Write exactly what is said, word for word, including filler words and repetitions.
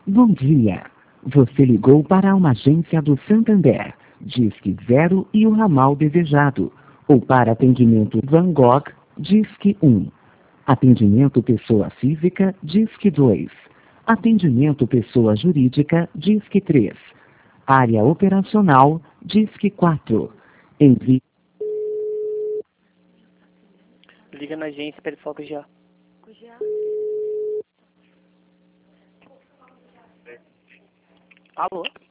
Bom dia. Você ligou para uma agência do Santander. Disque zero e o ramal desejado. Ou para atendimento Van Gogh, Disque um. Atendimento pessoa física, Disque dois. Atendimento pessoa jurídica, Disque três. Área operacional, Disque quatro. Envie. Liga na agência, pede foco já. Alô?